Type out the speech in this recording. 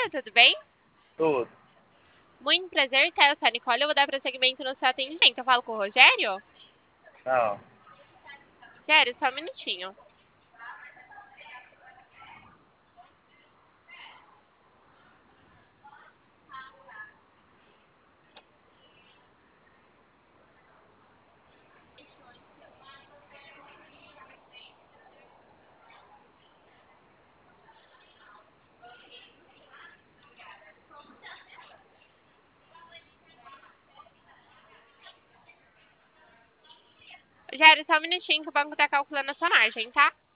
dia, tudo bem? Tudo. Muito prazer, tá? Eu sou a Nicole, eu vou dar prosseguimento no seu atendimento. Eu falo com o Rogério? Não. Rogério, só um minutinho. Rogério, só um minutinho que o banco tá calculando a sua margem, tá?